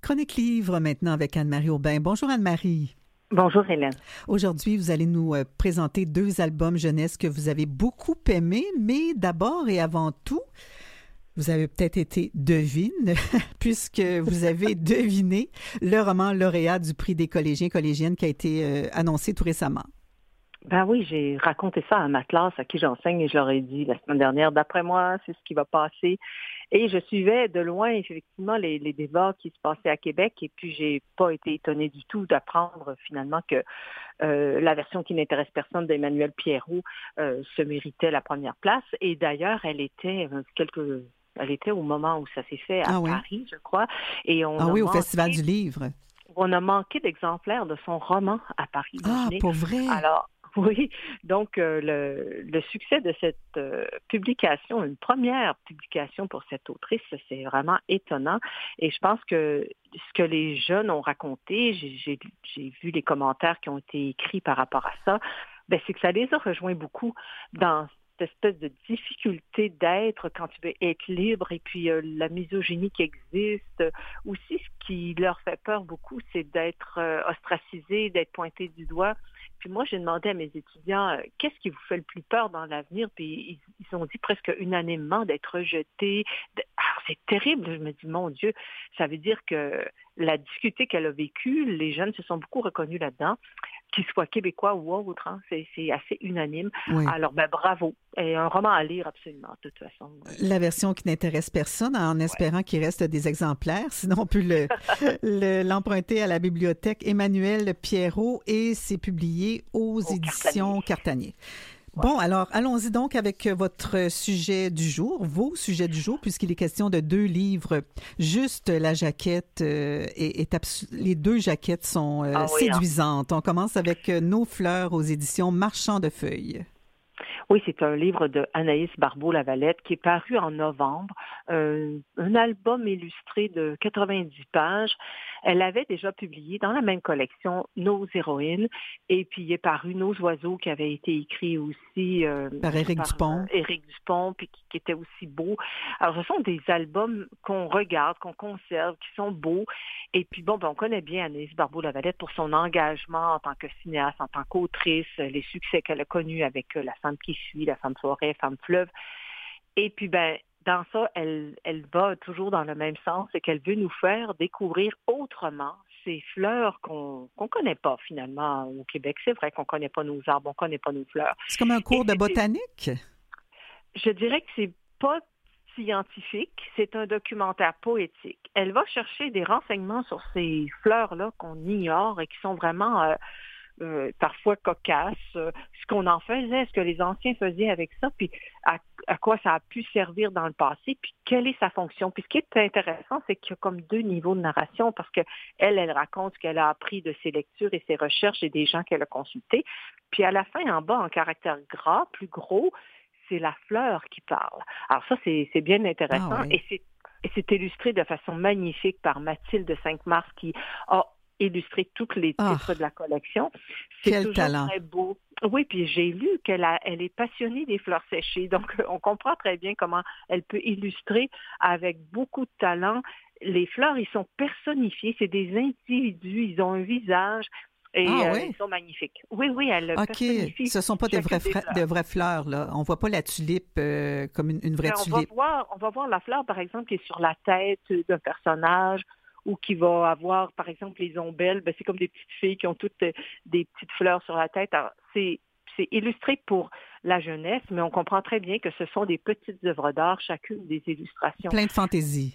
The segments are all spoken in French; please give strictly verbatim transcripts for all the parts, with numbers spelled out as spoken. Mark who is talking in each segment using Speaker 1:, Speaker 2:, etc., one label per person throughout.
Speaker 1: Chronique livre maintenant avec Anne-Marie Aubin. Bonjour Anne-Marie.
Speaker 2: Bonjour Hélène.
Speaker 1: Aujourd'hui, vous allez nous euh, présenter deux albums jeunesse que vous avez beaucoup aimés, mais d'abord et avant tout, vous avez peut-être été devine, puisque vous avez deviné le roman lauréat du prix des collégiens et collégiennes qui a été euh, annoncé tout récemment.
Speaker 2: Ben oui, j'ai raconté ça à ma classe à qui j'enseigne et je leur ai dit la semaine dernière, d'après moi, c'est ce qui va passer. Et je suivais de loin, effectivement, les, les débats qui se passaient à Québec et puis j'ai pas été étonnée du tout d'apprendre finalement que euh, la version qui n'intéresse personne d'Emmanuel Pierrot euh, se méritait la première place. Et d'ailleurs, elle était euh, quelques... Elle était au moment où ça s'est fait à
Speaker 1: Ah oui?
Speaker 2: Paris, je crois. Et on
Speaker 1: ah
Speaker 2: a
Speaker 1: oui, au
Speaker 2: manqué,
Speaker 1: Festival du livre.
Speaker 2: On a manqué d'exemplaires de son roman à Paris.
Speaker 1: Ah,
Speaker 2: Imaginez.
Speaker 1: pour vrai?
Speaker 2: Alors, oui, donc euh, le, le succès de cette euh, publication, une première publication pour cette autrice, c'est vraiment étonnant. Et je pense que ce que les jeunes ont raconté, j'ai, j'ai, j'ai vu les commentaires qui ont été écrits par rapport à ça, ben, c'est que ça les a rejoints beaucoup dans cette espèce de difficulté d'être quand tu veux être libre et puis euh, la misogynie qui existe. Aussi, ce qui leur fait peur beaucoup, c'est d'être euh, ostracisé, d'être pointé du doigt. Puis moi, j'ai demandé à mes étudiants, euh, qu'est-ce qui vous fait le plus peur dans l'avenir? Puis ils, ils ont dit presque unanimement d'être rejetés. De... Alors, c'est terrible. Je me dis, mon Dieu, ça veut dire que la difficulté qu'elle a vécue, les jeunes se sont beaucoup reconnus là-dedans, qu'ils soient québécois ou autres, hein, c'est, c'est assez unanime.
Speaker 1: Oui.
Speaker 2: Alors, ben bravo. Et un roman à lire absolument, de toute façon.
Speaker 1: La version qui n'intéresse personne, en espérant ouais. qu'il reste des exemplaires. Sinon, on peut le, le, l'emprunter à la bibliothèque Emmanuel Pierrot et c'est publié aux
Speaker 2: Au
Speaker 1: éditions Cartanier.
Speaker 2: Cartanier.
Speaker 1: Ouais. Bon, alors, allons-y donc avec votre sujet du jour, vos sujets du jour, puisqu'il est question de deux livres. Juste la jaquette, euh, est, est abs- les deux jaquettes sont euh, ah oui, séduisantes. Hein. On commence avec euh, Nos fleurs aux éditions Marchand de Feuilles.
Speaker 2: Oui, c'est un livre de Anaïs Barbeau-Lavalette qui est paru en novembre, euh, un album illustré de quatre-vingt-dix pages. Elle avait déjà publié dans la même collection Nos héroïnes et puis il est paru Nos oiseaux qui avait été écrit aussi euh,
Speaker 1: par Éric
Speaker 2: par,
Speaker 1: Dupont.
Speaker 2: Euh, Éric Dupont, puis qui, qui était aussi beau. Alors, ce sont des albums qu'on regarde, qu'on conserve, qui sont beaux. Et puis, bon, ben, on connaît bien Anaïs Barbeau-Lavalette pour son engagement en tant que cinéaste, en tant qu'autrice, les succès qu'elle a connus avec La femme qui suit, La femme forêt, Femme fleuve. Et puis, ben, dans ça, elle, elle va toujours dans le même sens, c'est qu'elle veut nous faire découvrir autrement ces fleurs qu'on qu'on connaît pas finalement au Québec. C'est vrai qu'on connaît pas nos arbres, on connaît pas nos fleurs.
Speaker 1: C'est comme un cours Et de botanique?
Speaker 2: Je dirais que c'est pas scientifique, c'est un documentaire poétique. Elle va chercher des renseignements sur ces fleurs-là qu'on ignore et qui sont vraiment euh, euh, parfois cocasses. Euh, ce qu'on en faisait, ce que les anciens faisaient avec ça, puis à, à quoi ça a pu servir dans le passé, puis quelle est sa fonction. Puis ce qui est intéressant, c'est qu'il y a comme deux niveaux de narration parce que elle, elle raconte ce qu'elle a appris de ses lectures et ses recherches et des gens qu'elle a consultés. Puis à la fin, en bas, en caractère gras, plus gros, c'est la fleur qui parle. Alors ça, c'est, c'est bien intéressant. Ah oui. Et c'est, et c'est illustré de façon magnifique par Mathilde Cinq-Mars qui a illustré tous les titres ah, de la collection. C'est
Speaker 1: quel
Speaker 2: toujours
Speaker 1: talent.
Speaker 2: Très beau. Oui, puis j'ai lu qu'elle a, elle est passionnée des fleurs séchées. Donc, on comprend très bien comment elle peut illustrer avec beaucoup de talent. Les fleurs, ils sont personnifiés. C'est des individus. Ils ont un visage. Et
Speaker 1: ah,
Speaker 2: euh,
Speaker 1: oui?
Speaker 2: ils sont magnifiques. Oui, oui, elle
Speaker 1: OK.
Speaker 2: personnifie.
Speaker 1: Ce ne sont pas des vraies, fra- de vraies fleurs, là. On ne voit pas la tulipe euh, comme une, une vraie
Speaker 2: on
Speaker 1: tulipe.
Speaker 2: Va voir, on va voir la fleur, par exemple, qui est sur la tête d'un personnage ou qui va avoir, par exemple, les ombelles. Ben, c'est comme des petites filles qui ont toutes des petites fleurs sur la tête. Alors, c'est, c'est illustré pour la jeunesse, mais on comprend très bien que ce sont des petites œuvres d'art, chacune des illustrations.
Speaker 1: Plein de fantaisie.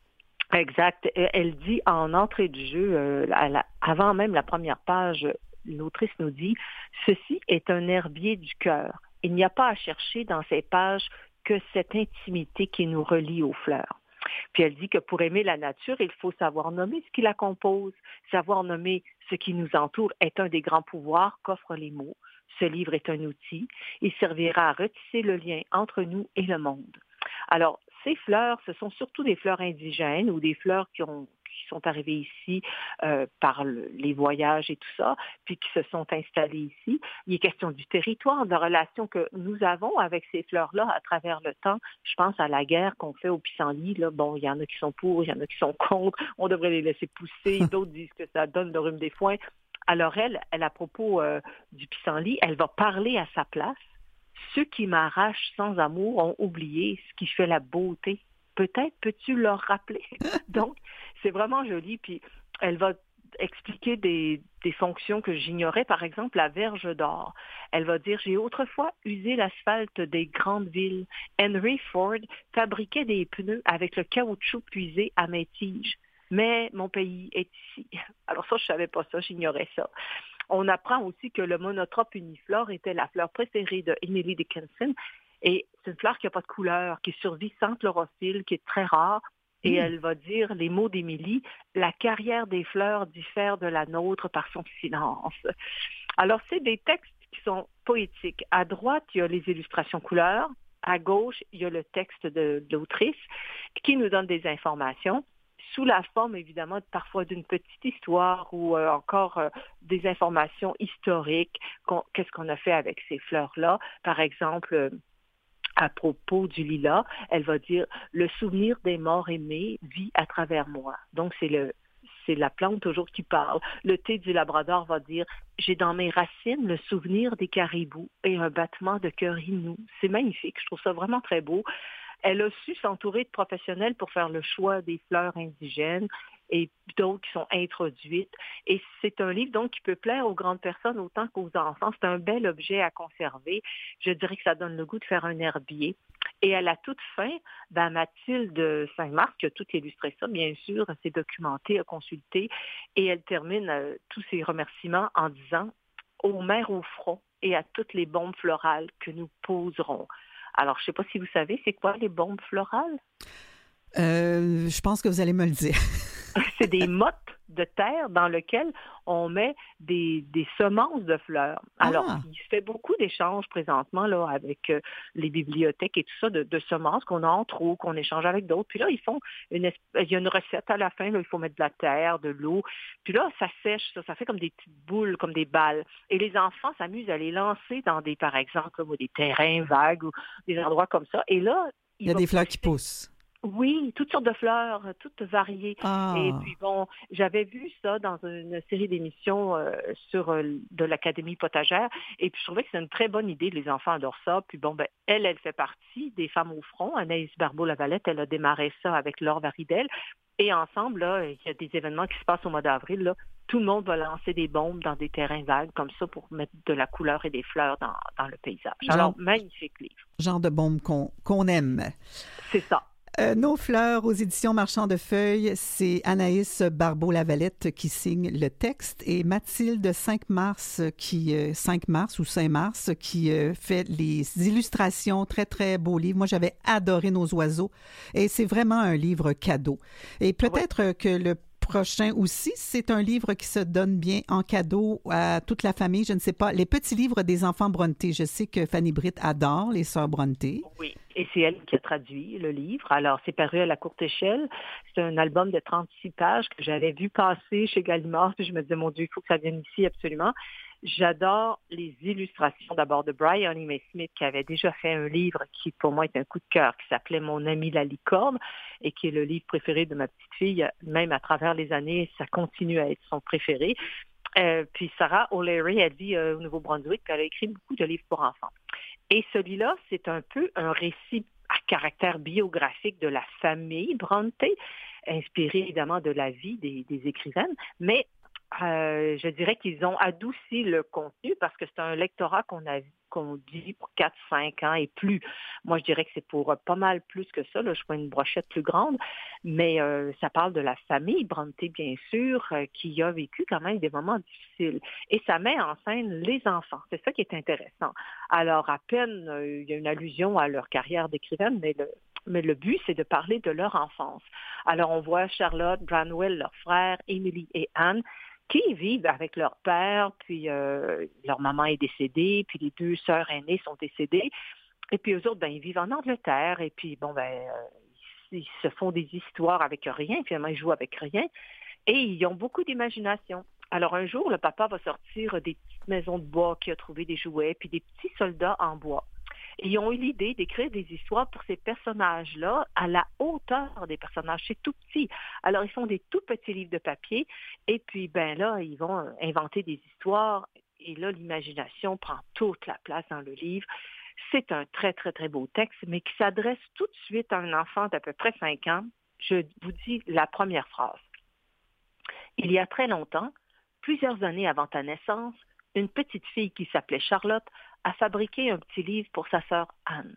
Speaker 2: Exact. Elle dit en entrée du jeu, euh, la, avant même la première page, l'autrice nous dit « Ceci est un herbier du cœur. Il n'y a pas à chercher dans ces pages que cette intimité qui nous relie aux fleurs. » Puis elle dit que pour aimer la nature, il faut savoir nommer ce qui la compose. Savoir nommer ce qui nous entoure est un des grands pouvoirs qu'offrent les mots. Ce livre est un outil. Il servira à retisser le lien entre nous et le monde. Alors, ces fleurs, ce sont surtout des fleurs indigènes ou des fleurs qui ont qui sont arrivées ici euh, par le, les voyages et tout ça, puis qui se sont installées ici. Il est question du territoire, de la relation que nous avons avec ces fleurs-là à travers le temps. Je pense à la guerre qu'on fait au pissenlit. Là. Bon, il y en a qui sont pour, il y en a qui sont contre. On devrait les laisser pousser. D'autres disent que ça donne le rhume des foins. Alors elle, elle à propos euh, du pissenlit, elle va parler à sa place. Ceux qui m'arrachent sans amour ont oublié ce qui fait la beauté. Peut-être peux-tu leur rappeler. Donc, c'est vraiment joli. Puis, elle va expliquer des, des fonctions que j'ignorais. Par exemple, la verge d'or. Elle va dire, j'ai autrefois usé l'asphalte des grandes villes. Henry Ford fabriquait des pneus avec le caoutchouc puisé à mes tiges. Mais mon pays est ici. Alors ça, je savais pas ça, j'ignorais ça. On apprend aussi que le monotrope uniflore était la fleur préférée de Emily Dickinson. Et c'est une fleur qui n'a pas de couleur, qui survit sans chlorophylle, qui est très rare. Et mmh. elle va dire, les mots d'Émilie, la carrière des fleurs diffère de la nôtre par son silence. Alors, c'est des textes qui sont poétiques. À droite, il y a les illustrations couleurs. À gauche, il y a le texte de, de l'autrice qui nous donne des informations sous la forme, évidemment, parfois d'une petite histoire ou euh, encore euh, des informations historiques. Qu'est-ce qu'on a fait avec ces fleurs-là? Par exemple, euh, à propos du lilas, elle va dire « Le souvenir des morts aimés vit à travers moi ». Donc, c'est le c'est la plante toujours qui parle. Le thé du Labrador va dire « J'ai dans mes racines le souvenir des caribous et un battement de cœur inou ». C'est magnifique, je trouve ça vraiment très beau. Elle a su s'entourer de professionnels pour faire le choix des fleurs indigènes et d'autres qui sont introduites. Et c'est un livre donc qui peut plaire aux grandes personnes autant qu'aux enfants. C'est un bel objet à conserver. Je dirais que ça donne le goût de faire un herbier. Et à la toute fin, ben Mathilde Saint-Marc, qui a tout illustré ça, bien sûr, s'est documentée, a consulté, et elle termine euh, tous ses remerciements en disant « Aux mères au front et à toutes les bombes florales que nous poserons ». Alors, je ne sais pas si vous savez, c'est quoi les bombes florales?
Speaker 1: Euh, je pense que vous allez me le dire.
Speaker 2: C'est des mottes de terre dans lesquelles on met des, des semences de fleurs. Alors, ah. il se fait beaucoup d'échanges présentement là, avec euh, les bibliothèques et tout ça, de, de semences qu'on a en trop, qu'on échange avec d'autres. Puis là, ils font une il y a une recette à la fin, là, il faut mettre de la terre, de l'eau. Puis là, ça sèche, ça, ça fait comme des petites boules, comme des balles. Et les enfants s'amusent à les lancer dans des, par exemple, là, des terrains vagues ou des endroits comme ça. Et là,
Speaker 1: il y a des fleurs qui poussent.
Speaker 2: Oui, toutes sortes de fleurs, toutes variées.
Speaker 1: Ah.
Speaker 2: Et puis bon, j'avais vu ça dans une série d'émissions euh, sur euh, de l'Académie potagère, et puis je trouvais que c'est une très bonne idée, les enfants adorent ça. Puis bon, ben elle, elle fait partie des femmes au front. Anaïs Barbeau-Lavalette, elle a démarré ça avec Laure Varidel. Et ensemble, là, il y a des événements qui se passent au mois d'avril, là. Tout le monde va lancer des bombes dans des terrains vagues comme ça pour mettre de la couleur et des fleurs dans, dans le paysage.
Speaker 1: Genre,
Speaker 2: Alors, magnifique livre.
Speaker 1: Genre de bombes qu'on, qu'on aime.
Speaker 2: C'est ça.
Speaker 1: Euh, Nos fleurs aux éditions Marchand de Feuilles, c'est Anaïs Barbeau-Lavalette qui signe le texte et Mathilde cinq mars, qui, euh, cinq mars ou Saint-Mars qui euh, fait les illustrations. Très, très beau livre. Moi, j'avais adoré Nos oiseaux et c'est vraiment un livre cadeau. Et peut-être ouais. que le prochain aussi, c'est un livre qui se donne bien en cadeau à toute la famille. Je ne sais pas, les petits livres des enfants Brontë. Je sais que Fanny Britt adore les sœurs Brontë.
Speaker 2: Oui, et c'est elle qui a traduit le livre. Alors, c'est paru à la courte échelle. C'est un album de trente-six pages que j'avais vu passer chez Gallimard. Puis je me disais, mon Dieu, il faut que ça vienne ici absolument. J'adore les illustrations d'abord de Brian E. May Smith qui avait déjà fait un livre qui pour moi est un coup de cœur qui s'appelait Mon ami la licorne et qui est le livre préféré de ma petite fille. Même à travers les années, ça continue à être son préféré. Euh, puis Sarah O'Leary, elle vit euh, au Nouveau-Brunswick, puis elle a écrit beaucoup de livres pour enfants. Et celui-là, c'est un peu un récit à caractère biographique de la famille Brontë, inspiré évidemment de la vie des, des écrivaines, mais Euh, je dirais qu'ils ont adouci le contenu parce que c'est un lectorat qu'on a qu'on dit pour quatre cinq ans et plus. Moi, je dirais que c'est pour pas mal plus que ça. Là, je prends une brochette plus grande, mais euh, ça parle de la famille Brontë, bien sûr, euh, qui a vécu quand même des moments difficiles. Et ça met en scène les enfants. C'est ça qui est intéressant. Alors, à peine, euh, il y a une allusion à leur carrière d'écrivaine, mais le Mais le but, c'est de parler de leur enfance. Alors, on voit Charlotte, Branwell, leurs frères, Emily et Anne, qui vivent avec leur père, puis euh, leur maman est décédée, puis les deux sœurs aînées sont décédées. Et puis eux autres, ben, ils vivent en Angleterre, et puis bon, ben, euh, ils se font des histoires avec rien, finalement ils jouent avec rien, et ils ont beaucoup d'imagination. Alors un jour, le papa va sortir des petites maisons de bois qu'il a trouvé des jouets, puis des petits soldats en bois. Et ils ont eu l'idée d'écrire des histoires pour ces personnages-là à la hauteur des personnages. C'est tout petit. Alors, ils font des tout petits livres de papier et puis, ben là, ils vont inventer des histoires et là, l'imagination prend toute la place dans le livre. C'est un très, très, très beau texte, mais qui s'adresse tout de suite à un enfant d'à peu près cinq ans. Je vous dis la première phrase. Il y a très longtemps, plusieurs années avant ta naissance, une petite fille qui s'appelait Charlotte a fabriqué un petit livre pour sa sœur Anne.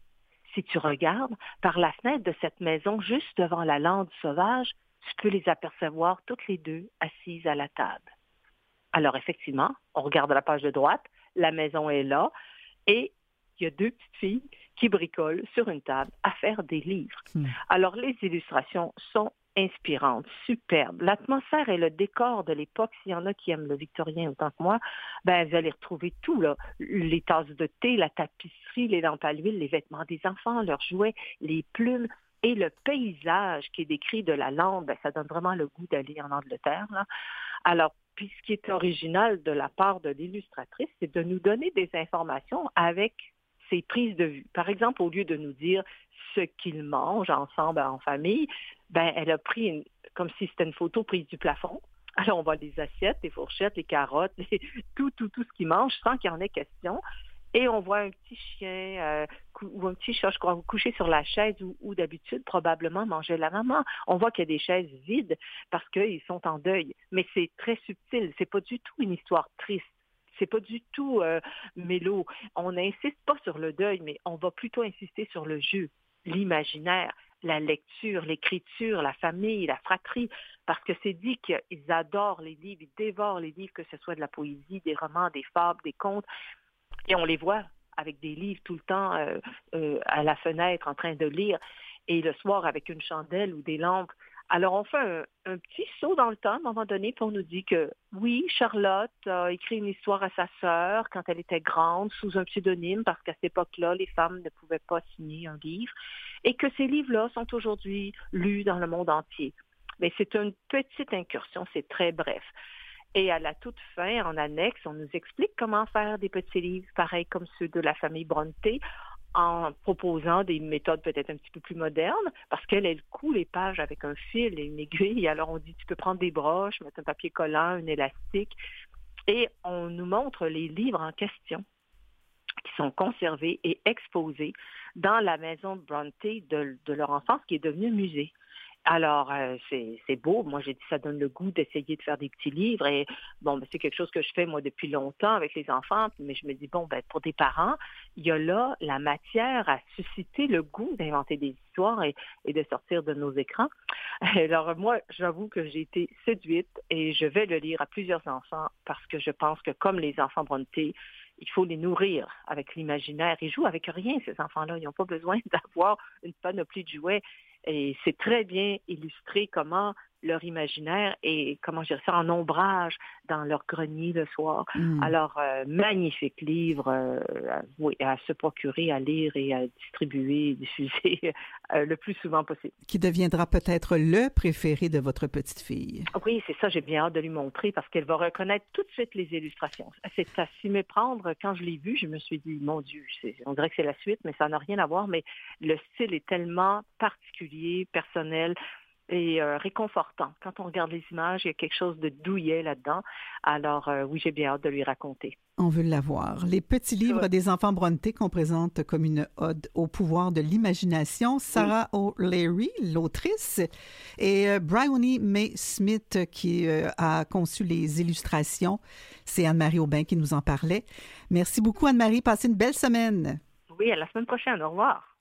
Speaker 2: Si tu regardes par la fenêtre de cette maison juste devant la lande sauvage, tu peux les apercevoir toutes les deux assises à la table. Alors effectivement, on regarde la page de droite, la maison est là et il y a deux petites filles qui bricolent sur une table à faire des livres. Mmh. Alors les illustrations sont inspirante, superbe. L'atmosphère et le décor de l'époque, s'il y en a qui aiment le victorien autant que moi, ben vous allez retrouver tout, là. Les tasses de thé, la tapisserie, les lampes à l'huile, les vêtements des enfants, leurs jouets, les plumes et le paysage qui est décrit de la lande, ben, ça donne vraiment le goût d'aller en Angleterre, là. Alors, puis ce qui est original de la part de l'illustratrice, c'est de nous donner des informations avec ses prises de vue. Par exemple, au lieu de nous dire ce qu'ils mangent ensemble en famille, ben elle a pris une, comme si c'était une photo prise du plafond. Alors on voit les assiettes, les fourchettes, les carottes, les, tout, tout, tout ce qu'ils mangent sans qu'il y en ait question. Et on voit un petit chien euh, ou un petit chat, je crois, couché sur la chaise où, où d'habitude probablement mangeait la maman. On voit qu'il y a des chaises vides parce qu'ils sont en deuil. Mais c'est très subtil. C'est pas du tout une histoire triste. C'est pas du tout euh, mélo. On n'insiste pas sur le deuil, mais on va plutôt insister sur le jeu, l'imaginaire, la lecture, l'écriture, la famille, la fratrie, parce que c'est dit qu'ils adorent les livres, ils dévorent les livres, que ce soit de la poésie, des romans, des fables, des contes, et on les voit avec des livres tout le temps euh, euh, à la fenêtre en train de lire, et le soir avec une chandelle ou des lampes. Alors, on fait un, un petit saut dans le temps à un moment donné, puis on nous dit que, oui, Charlotte a écrit une histoire à sa sœur quand elle était grande, sous un pseudonyme, parce qu'à cette époque-là, les femmes ne pouvaient pas signer un livre, et que ces livres-là sont aujourd'hui lus dans le monde entier. Mais c'est une petite incursion, c'est très bref. Et à la toute fin, en annexe, on nous explique comment faire des petits livres, pareils comme ceux de la famille Brontë, en proposant des méthodes peut-être un petit peu plus modernes, parce qu'elle, elle coud les pages avec un fil et une aiguille. Alors, on dit, tu peux prendre des broches, mettre un papier collant, un élastique, et on nous montre les livres en question qui sont conservés et exposés dans la maison Brontë de, de leur enfance, qui est devenue musée. Alors, euh, c'est, c'est beau. Moi, j'ai dit, ça donne le goût d'essayer de faire des petits livres. Et bon, ben, c'est quelque chose que je fais, moi, depuis longtemps avec les enfants. Mais je me dis, bon, ben, pour des parents, il y a là la matière à susciter le goût d'inventer des histoires et, et de sortir de nos écrans. Alors, moi, j'avoue que j'ai été séduite et je vais le lire à plusieurs enfants parce que je pense que comme les enfants Brontë, il faut les nourrir avec l'imaginaire. Ils jouent avec rien, ces enfants-là. Ils n'ont pas besoin d'avoir une panoplie de jouets. Et c'est très bien illustré comment leur imaginaire et, comment je dirais ça, en ombrage dans leur grenier le soir. Mmh. Alors, euh, magnifique livre euh, à, oui, à se procurer, à lire et à distribuer, diffuser euh, le plus souvent possible.
Speaker 1: Qui deviendra peut-être le préféré de votre petite fille.
Speaker 2: Oui, c'est ça, j'ai bien hâte de lui montrer parce qu'elle va reconnaître tout de suite les illustrations. C'est à s'y méprendre. Quand je l'ai vu, je me suis dit, mon Dieu, c'est, on dirait que c'est la suite, mais ça n'a rien à voir. Mais le style est tellement particulier, personnel, et euh, réconfortant. Quand on regarde les images, il y a quelque chose de douillet là-dedans. Alors, euh, oui, j'ai bien hâte de lui raconter.
Speaker 1: On veut l'avoir. Les petits livres ouais. des enfants Brontë qu'on présente comme une ode au pouvoir de l'imagination. Sarah oui. O'Leary, l'autrice, et euh, Bryony May Smith qui euh, a conçu les illustrations. C'est Anne-Marie Aubin qui nous en parlait. Merci beaucoup, Anne-Marie. Passez une belle semaine.
Speaker 2: Oui, à la semaine prochaine. Au revoir.